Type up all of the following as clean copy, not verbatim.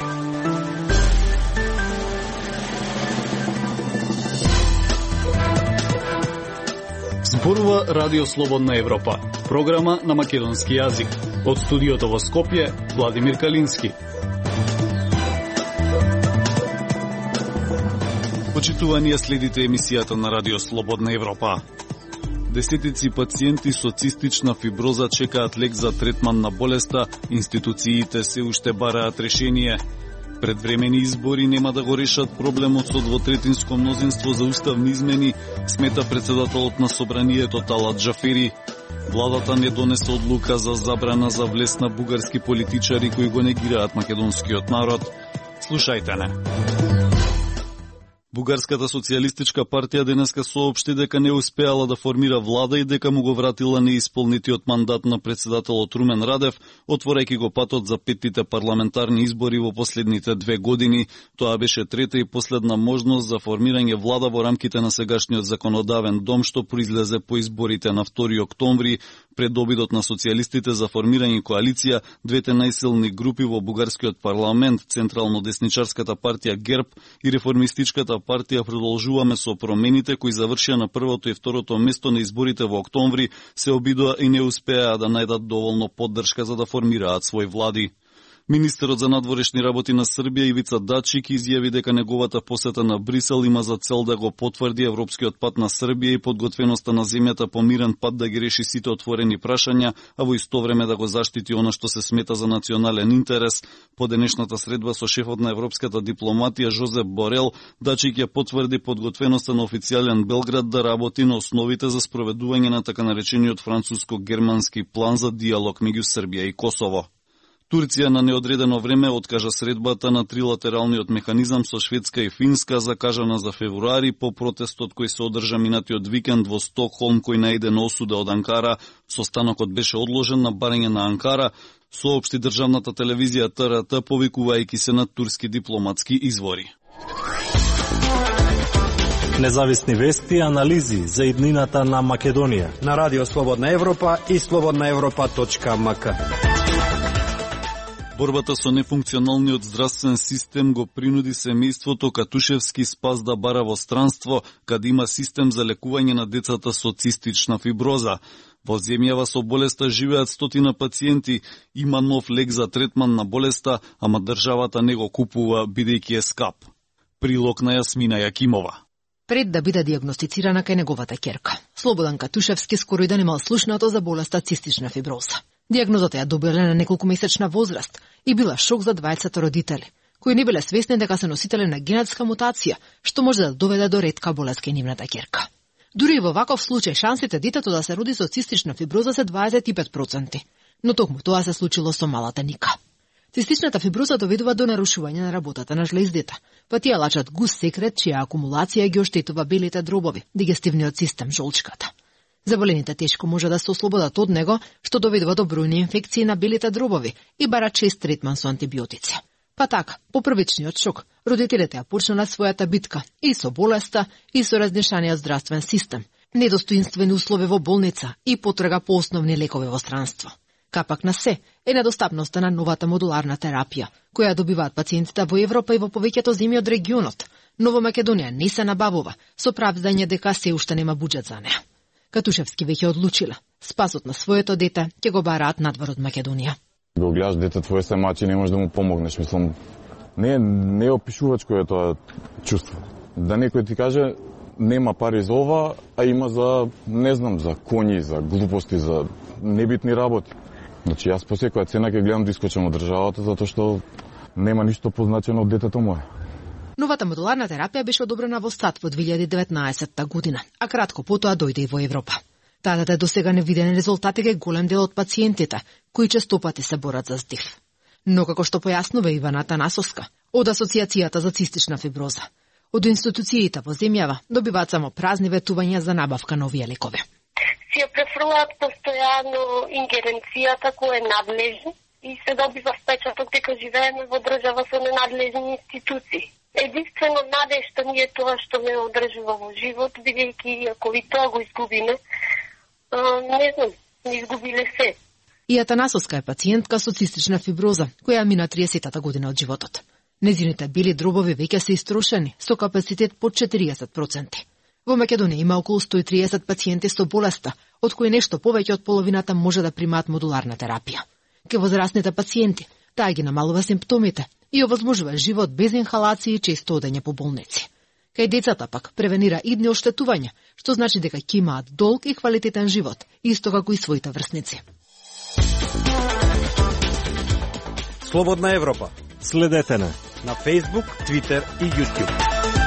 Зборува Радио Слободна Европа, програма на македонски јазик. Од студиото во Скопје, Владимир Калински. Почитувани, следите емисијата на Радио Слободна Европа. Десетици пациенти со цистична фиброза чекаат лек за третман на болеста, институциите се уште бараат решение. Предвремени избори нема да го решат проблемот со двотретинско мнозинство за уставни измени, смета председателот на собранието Талат Джафери. Владата не донесе одлука за забрана за влез на бугарски политичари кои го негираат македонскиот народ. Слушајте не. Бугарската социјалистичка партија денеска соопшти дека не успеала да формира влада и дека му го вратила неисполнетиот мандат на председателот Румен Радев, отворајќи го патот за петтите парламентарни избори во последните 2 години. Тоа беше трета и последна можност за формирање влада во рамките на сегашниот законодавен дом, што произлезе по изборите на 2 октомври. Пред обидот на социјалистите за формирање коалиција, двете најсилни групи во бугарскиот парламент, Централно-десничарската партија ГЕРБ и Реформистичката партија продолжуваме со промените кои завршија на првото и второто место на изборите во октомври, се обидоа и не успеа да најдат доволно поддршка за да формираат свој влади. Министерот за надворешни работи на Србија Ивица Дачик изјави дека неговата посета на Брисел има за цел да го потврди европскиот пат на Србија и подготвеноста на земјата по мирен пат да ги реши сите отворени прашања, а во исто време да го заштити она што се смета за национален интерес. По денешната средба со шефот на европската дипломатија Жозеп Борел, Дачик ја потврди подготвеноста на официјален Белград да работи на основите за спроведување на така наречениот француско-германски план за диалог меѓу Србија и Косово. Турција на неодредено време откажа средбата на трилатералниот механизам со Шведска и Финска, закажана за февруари по протестот кој се одржа минатиот викенд во Стокхолм, кој најде на осуда од Анкара. Состанокот беше одложен на барање на Анкара, соопшти државната телевизија ТРТ, повикувајќи се на турски дипломатски извори. Независни вести и анализи за иднината на Македонија на Радио Слободна Европа и slobodnaevropa.mk. Борбата со нефункционалниот здравствен систем го принуди семејството Катушевски Спас да бара во странство, каде има систем за лекување на децата со цистична фиброза. Во земјава со болеста живеат 100 пациенти, има нов лек за третман на болеста, ама државата не го купува бидејќи е скап. Прилог на Јасмина Јакимова. Пред да биде диагностицирана кај неговата ќерка, Слободан Катушевски скоро и да немал слушнато за болеста цистична фиброза. Диагнозата ја добила на неколкумесечна возраст и била шок за двајцата родители, кои не биле свесни дека се носители на генетска мутација, што може да доведе до ретка болест кај нивната ќерка. Дури и во ваков случај шансите детето да се роди со цистична фиброза се 25%, но токму тоа се случило со малата Ника. Цистичната фиброза доведува до нарушување на работата на жлездите, па тие лачат густ секрет чија акумулација ги оштетува белите дробови, дигестивниот систем, жолчката. Заболените тешко може да се ослободат од него, што доведува до бројни инфекции на белите дробови и бара чест третман со антибиотици. Па така, по првичниот шок, родителите ја почнале својата битка и со болеста, и со разнешаниот здравствен систем, недостоинствени услови во болница и потрага по основни лекови во странство. Капак на се е недостапноста на новата модуларна терапија, која добиваат пациентите во Европа и во повеќето земји од регионот, но во Македонија не се набавува, со правдање дека се уште нема буџет за неа. Катушевски веќе одлучила, спасот на своето дете ќе го бараат надвор од Македонија. Го гледаш дете твое се мачи, не можеш да му помогнеш, мислам, не е опишувачко е тоа чувство. Да некој ти каже нема пари за ова, а има за, не знам, за коњи, за глупости, за небитни работи. Значи јас по секоја цена ќе гледам да искочам од државата, затоа што нема ништо позначено од детето мое. Новата модуларна терапија беше одобрена во САД во 2019 година, а кратко потоа дојде и во Европа. Таа даде досега невидени резултати кај голем дел од пациентите, кои честопати се борат за здив. Но како што појаснува Ивана Танасовска, од Асоцијацијата за цистична фиброза, од институциите во земјава добиваат само празни ветувања за набавка на овие лекови. Си ја префрлаат постојано ингеренцијата која е надлежна и се добива впечаток дека живееме во држава со ненадлежни институции. Единствено надежта ни е тоа што ме одржува во живот, бидејќи ако ви тоа го изгубиме, не знам, не изгубиле се. И Атанасовска е пациентка со цистична фиброза, која мина 30-та година од животот. Незините бели дробови веќе се истрошени, со капацитет под 40%. Во Македонија има околу 130 пациенти со болеста, од кои нешто повеќе од половината може да примаат модуларна терапија. Ке возрастните пациенти, таа ги намалува симптомите и овозможува живот без инхалации и често одење по болници. Кај децата пак превенира идни оштетувања, што значи дека ќе имаат долг и квалитетен живот, исто како и своите врсници. Слободна Европа. Следете на Facebook, Twitter и YouTube.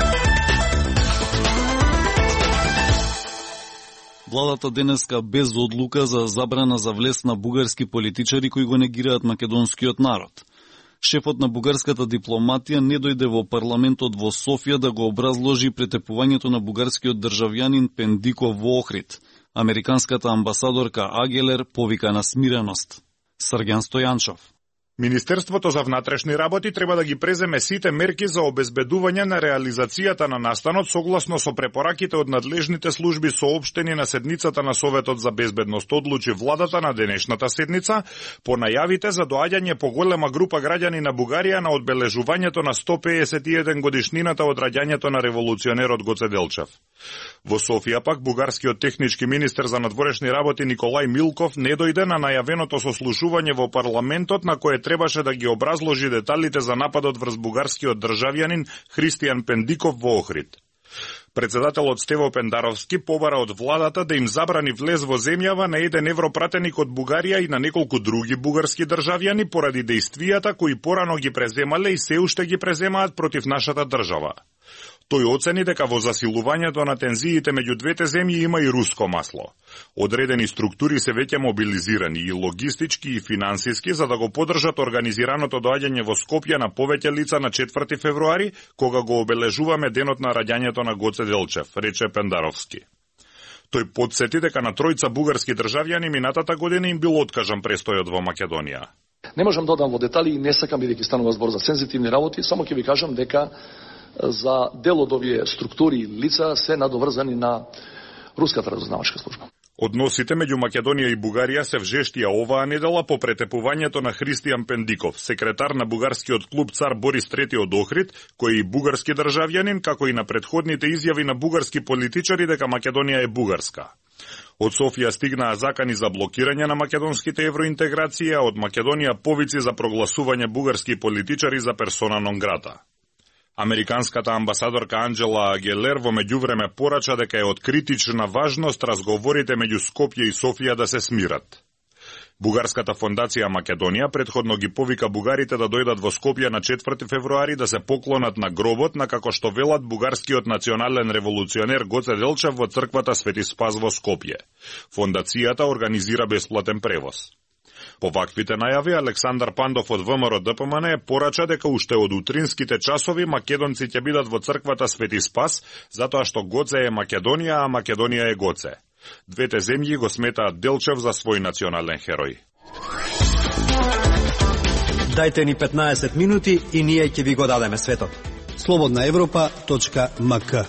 Владата денеска без одлука за забрана за влез на бугарски политичари кои го негираат македонскиот народ. Шефот на бугарската дипломатија не дојде во парламентот во Софија да го образложи претепувањето на бугарскиот државјанин Пендиков во Охрид. Американската амбасадорка Агелер повика на смиреност. Срѓан Стојанчов. Министерството за внатрешни работи треба да ги преземе сите мерки за обезбедување на реализацијата на настанот согласно со препораките од надлежните служби соопштени на седницата на Советот за безбедност, одлучи владата на денешната седница по најавите за доаѓање поголема група граѓани на Бугарија на одбележувањето на 151 годишнината од раѓањето на револуционерот Гоце Делчев. Во Софија пак бугарскиот технички министер за надворешни работи Николај Милков не дојде на најавеното сослушување во парламентот на кое требаше да ги образложи деталите за нападот врз бугарскиот државјанин Христијан Пендиков во Охрид. Председателот Стево Пендаровски побара од владата да им забрани влез во земјава на еден европратеник од Бугарија и на неколку други бугарски државјани поради дејствијата кои порано ги преземале и се уште ги преземаат против нашата држава. Тој оцени дека во засилувањето на тензиите меѓу двете земји има и руско масло. Одредени структури се веќе мобилизирани и логистички и финансиски за да го поддржат организираното доаѓање во Скопје на повеќе лица на 4 февруари, кога го обележуваме денот на раѓањето на Гоце Делчев, рече Пендаровски. Тој подсети дека на тројца бугарски државјани минатата година им бил откажан престојот во Македонија. Не можам да одам во детали и не сакам бидејќи станува збор за сензитивни работи, само ќе ви кажам дека за дел од овие структури и лица се надоврзани на руската разузнавачка служба. Односите меѓу Македонија и Бугарија се вжештија оваа недела по претепувањето на Христијан Пендиков, секретар на бугарскиот клуб Цар Борис III од Охрид, кој е и бугарски државјанин, како и на претходните изјави на бугарски политичари дека Македонија е бугарска. Од Софија стигнаа закани за блокирање на македонските евроинтеграции, а од Македонија повици за прогласување бугарски политичари за персона нон грата. Американската амбасадорка Анджела Агелер во меѓувреме порача дека е од критична важност разговорите меѓу Скопје и Софија да се смират. Бугарската фондација Македонија претходно ги повика бугарите да дојдат во Скопје на 4 февруари да се поклонат на гробот на, како што велат, бугарскиот национален револуционер Гоце Делчев во црквата Свети Спас во Скопје. Фондацијата организира бесплатен превоз. По ваквите најави, Александар Пандов од ВМРО ДПМН порача дека уште од утринските часови македонци ќе бидат во црквата Свети Спас, затоа што Гоце е Македонија, а Македонија е Гоце. Двете земји го сметаат Делчев за свој национален херој. Дајте ни 15 минути и ние ќе ви го дадеме светот. slobodnaevropa.mk.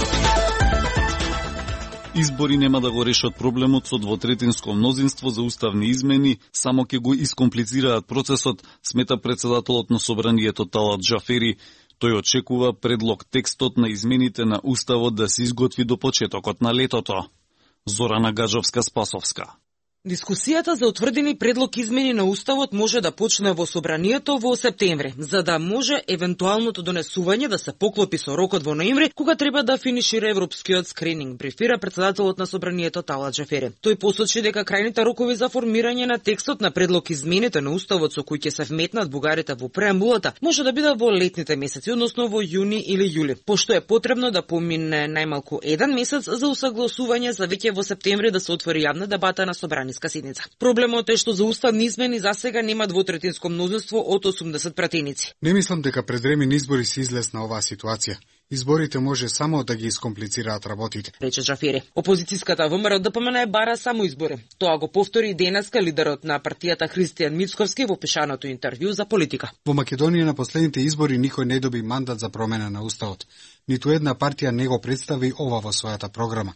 Избори нема да го решат проблемот со двотретинско мнозинство за уставни измени, само ќе го искомплицираат процесот, смета председателот на собранието Талат Джафери. Тој очекува предлог текстот на измените на уставот да се изготви до почетокот на летото. Зорана Гаджовска-Спасовска. Дискусијата за утврдени предлог измени на уставот може да почне во собранието во септември, за да може евентуалното донесување да се поклопи со рокот во ноември, кога треба да финишира европскиот скрининг, брифира председателот на собранието Талат Джафери. Тој посочи дека крајните рокови за формирање на текстот на предлог измените на уставот со кои ќе се вметнат бугарите во преамбулата може да биде во летните месеци, односно во јуни или јули, пошто е потребно да помине најмалку 1 месец за усагласување за веќе во септември да се отвори јавна дебата на собраниска седница. Проблемот е што за уставни измени засега нема двотретинско мнозинство од 80 пратеници. Не мислам дека предвремени избори се излезна оваа ситуација. Изборите може само да ги искомплицираат работите, рече Джафери. Опозицијската ВМРО ДПМН бара само избори. Тоа го повтори и денеска лидерот на партијата Христијан Мицковски во пишаното интервју за Политика. Во Македонија на последните избори никој не доби мандат за промена на уставот. Ниту една партија не го представи ова во својата програма.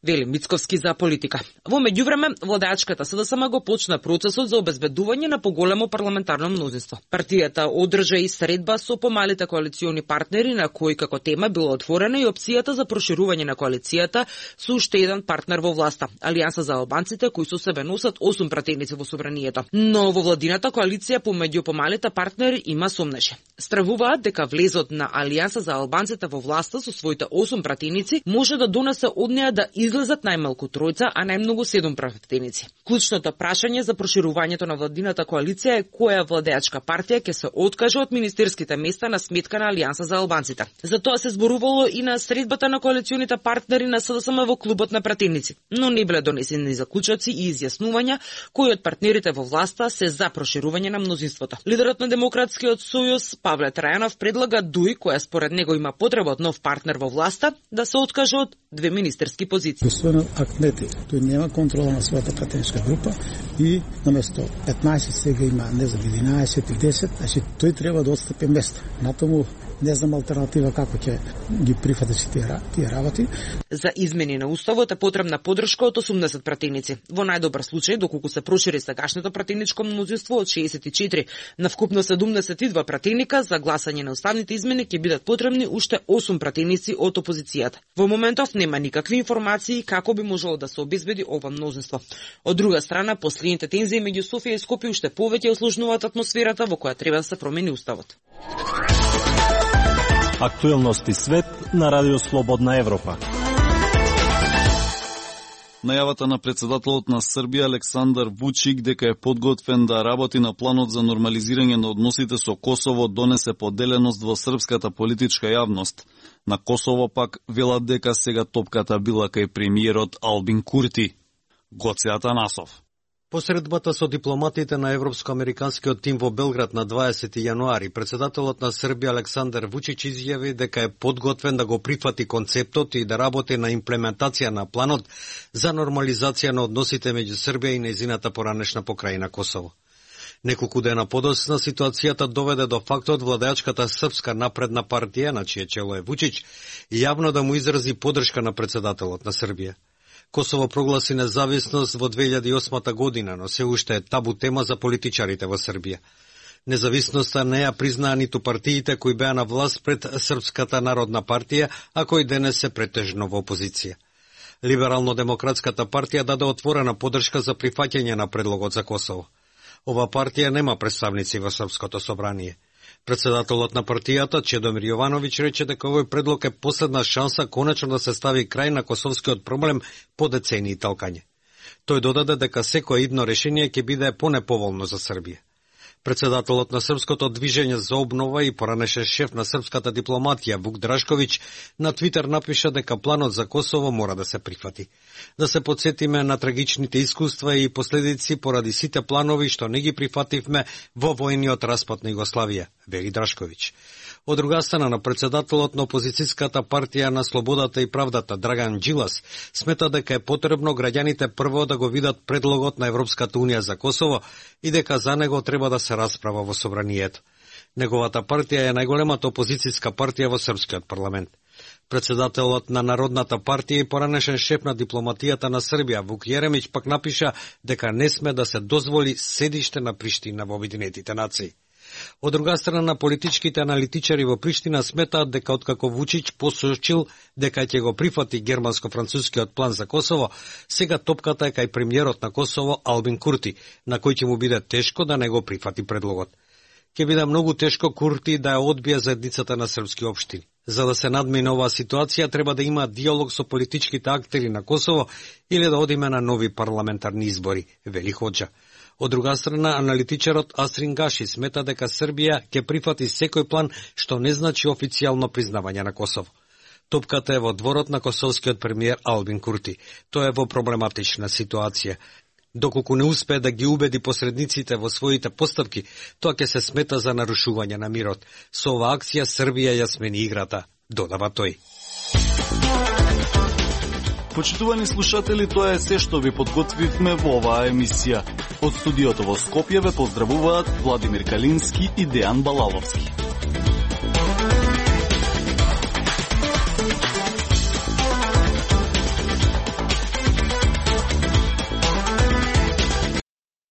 вели Мицковски за политика. Во меѓувреме, владеачката СДСМ го почна процесот за обезбедување на поголемо парламентарно мнозинство. Партијата одржа и средба со помалите коалициони партнери, на кои како тема било отворена и опцијата за проширување на коалицијата со уште еден партнер во власта, Алијанса за албанците, кои со себе носат 8 пратеници во собранието. Но во владината коалиција помеѓу помалите партнери има сомнеше. Стравуваат дека влезот на Алијанса за албанците во власта со своите 8 пратеници може да донесе од неа да излезат најмалку тројца, а најмногу 7 пратеници. Клучното прашање за проширувањето на владината коалиција е која владеачка партија ќе се откаже од министерските места на сметка на Алијанса за албанците. За тоа се зборувало и на средбата на коалиционите партнери на СДСМ во клубот на пратеници, но не биле донесени заклучоци и изјаснувања кои од партнерите во власта се за проширување на мнозинството. Лидерот на Демократскиот сојуз Павле Трајанов предлага ДУИ, која според него има потреба од нов партнер во власта, да се откаже од 2 министерски позиции. Господин Ахмети, тој нема контрола на својата пратеничка група и наместо 15 сега има, не знам, 11 или 10, значи тој треба да отстапи место. Натаму не знам алтернатива како ќе ги прифати тие работи. За измени на уставот е потребна поддршка од 80 пратеници. Во најдобар случај, доколку се прошири сегашното пратеничко мнозинство од 64 на вкупно 72 пратеника, за гласање на уставните измени ќе бидат потребни уште 8 пратеници од опозицијата. Во моментов нема никакви информации како би можело да се обезбеди ова мнозинство. Од друга страна, последните тензии меѓу Софија и Скопје уште повеќе осложнуваат атмосферата во која треба да се промени уставот. Актуелности свет на Радио Слободна Европа. Најавата на председателот на Србија Александар Вучик дека е подготвен да работи на планот за нормализирање на односите со Косово донесе поделеност во српската политичка јавност. На Косово пак велат дека сега топката била кај премиерот Албин Курти. Гоце Атанасов. По средбата со дипломатите на Европско-американскиот тим во Белград на 20 јануари, председателот на Србија Александар Вучич изјави дека е подготвен да го прифати концептот и да работи на имплементација на планот за нормализација на односите меѓу Србија и нејзината поранешна покрајина Косово. Неколку дена подоцна ситуацијата доведе до фактот владеачката Српска напредна партија, на чие чело е Вучич, јавно да му изрази поддршка на председателот на Србија. Косово прогласи независност во 2008 година, но се уште е табу тема за политичарите во Србија. Независноста не ја признаа ниту партиите кои беа на власт пред Српската народна партија, а кои денес се претежно во опозиција. Либерално-демократската партија даде отворена поддршка за прифаќање на предлогот за Косово. Ова партија нема представници во Српското собрание. Председателот на партијата Чедомир Јовановиќ рече дека овој предлог е последна шанса конечно да се стави крај на косовскиот проблем по децении талкање. Тој додаде дека секое идно решение ќе биде понеповолно за Србија. Председателот на Српското движење за обнова и поранешен шеф на српската дипломатија Вук Драшковиќ на Твитер напиша дека планот за Косово мора да се прифати. Да се подсетиме на трагичните искуства и последици поради сите планови што не ги прифативме во војниот распад на Југославија, вели Драшковиќ. Од друга страна, на председателот на опозицијската партија на Слободата и правдата Драган Џилас смета дека е потребно граѓаните прво да го видат предлогот на Европската унија за Косово и дека за него треба да се расправа во собранието. Неговата партија е најголемата опозицијска партија во српскиот парламент. Председателот на Народната партија и поранешен шеф на дипломатијата на Србија Вук Јеремиќ пак напиша дека не сме да се дозволи седиште на Приштина во Обединетите нации. Од друга страна, политичките аналитичари во Приштина сметаат дека откако Вучич посочил дека ќе го прифати германско-францускиот план за Косово, сега топката е кај премиерот на Косово Албин Курти, на кој ќе му биде тешко да не го прифати предлогот. Ќе биде многу тешко Курти да ја одбие заедницата на српски општини. За да се надмине оваа ситуација, треба да има диалог со политичките актери на Косово или да одиме на нови парламентарни избори, вели Хоџа. Од друга страна, аналитичарот Асрин Гаши смета дека Србија ќе прифати секој план што не значи официјално признавање на Косово. Топката е во дворот на косовскиот премиер Албин Курти. Тој е во проблематична ситуација. Доколку не успее да ги убеди посредниците во своите постапки, тоа ќе се смета за нарушување на мирот. Со оваа акција Србија ја смени играта, додава тој. Почитувани слушатели, тоа е се што ви подготвивме во оваа емисија. Од студиото во Скопје ве поздравуваат Владимир Калински и Дејан Балаловски.